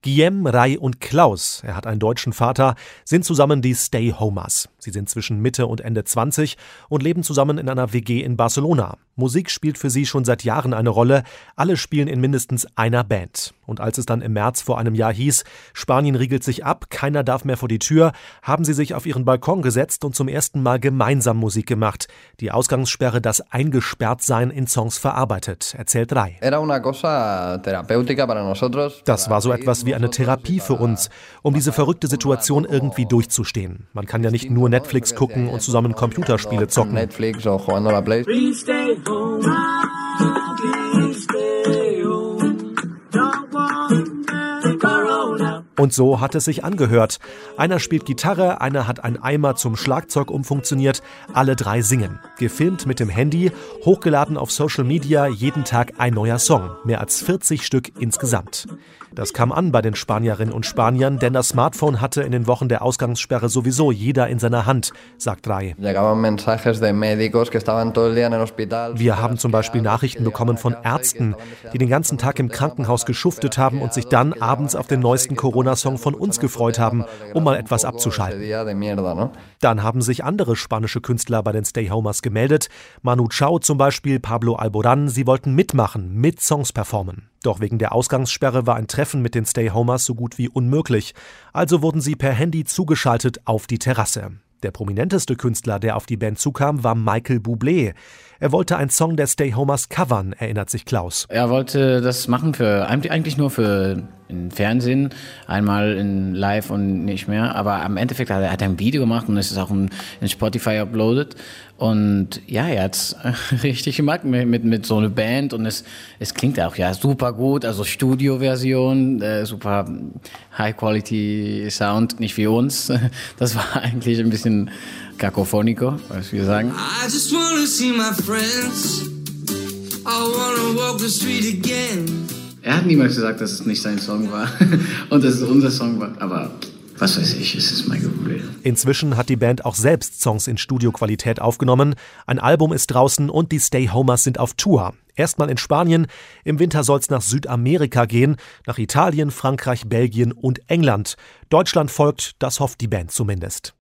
Guillem, Ray und Klaus, er hat einen deutschen Vater, sind zusammen die Stay Homers. Sie sind zwischen Mitte und Ende 20 und leben zusammen in einer WG in Barcelona. Musik spielt für sie schon seit Jahren eine Rolle. Alle spielen in mindestens einer Band. Und als es dann im März vor einem Jahr hieß, Spanien riegelt sich ab, keiner darf mehr vor die Tür, haben sie sich auf ihren Balkon gesetzt und zum ersten Mal gemeinsam Musik gemacht. Die Ausgangssperre, das Eingesperrtsein in Songs verarbeitet, erzählt Ray. Das war so etwas wie eine Therapie für uns, um diese verrückte Situation irgendwie durchzustehen. Man kann ja nicht nur Netflix gucken und zusammen Computerspiele zocken. Und so hat es sich angehört. Einer spielt Gitarre, einer hat einen Eimer zum Schlagzeug umfunktioniert, alle drei singen. Gefilmt mit dem Handy, hochgeladen auf Social Media, jeden Tag ein neuer Song. Mehr als 40 Stück insgesamt. Das kam an bei den Spanierinnen und Spaniern, denn das Smartphone hatte in den Wochen der Ausgangssperre sowieso jeder in seiner Hand, sagt Ray. Wir haben zum Beispiel Nachrichten bekommen von Ärzten, die den ganzen Tag im Krankenhaus geschuftet haben und sich dann abends auf den neuesten Corona-Song von uns gefreut haben, um mal etwas abzuschalten. Dann haben sich andere spanische Künstler bei den Stay Homers gemeldet. Manu Chao zum Beispiel, Pablo Alborán, sie wollten mitmachen, mit Songs performen. Doch wegen der Ausgangssperre war ein Treffen mit den Stay Homers so gut wie unmöglich. Also wurden sie per Handy zugeschaltet auf die Terrasse. Der prominenteste Künstler, der auf die Band zukam, war Michael Bublé. Er wollte einen Song der Stay Homers covern, erinnert sich Klaus. Er wollte das machen eigentlich nur für im Fernsehen, einmal in live und nicht mehr. Aber am Endeffekt hat er ein Video gemacht und es ist auch in Spotify uploaded. Und ja, er hat es richtig gemacht mit so einer Band und es klingt auch ja super gut, also Studio-Version, super High-Quality-Sound, nicht wie uns. Das war eigentlich ein bisschen kakophonico, was wir sagen. I just wanna see my friends. I wanna walk the street again. Er hat niemals gesagt, dass es nicht sein Song war und dass es unser Song war, aber was weiß ich, es ist mein Problem. Inzwischen hat die Band auch selbst Songs in Studioqualität aufgenommen. Ein Album ist draußen und die Stay Homers sind auf Tour. Erstmal in Spanien, im Winter soll es nach Südamerika gehen, nach Italien, Frankreich, Belgien und England. Deutschland folgt, das hofft die Band zumindest.